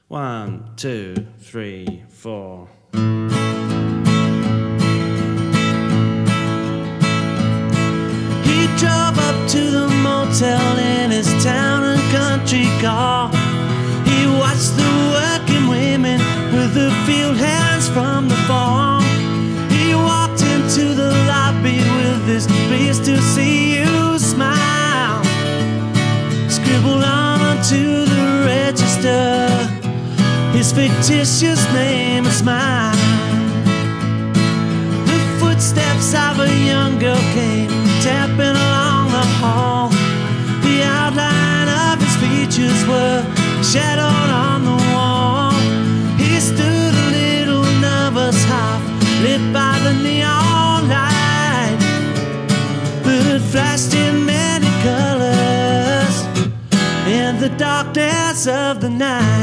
1, 2, 3, 4. He drove up to the motel in his town and country car. He watched the working women with the field hands from the farm. He walked into the lobby with this "pleased to see you" smile scribbled onto the register, his fictitious name and smile. The footsteps of a young girl came tapping along the hall. The outline of his features were shadowed on the wall. He stood a little nervous, half lit by the neon light that flashed in many colors in the darkness of the night.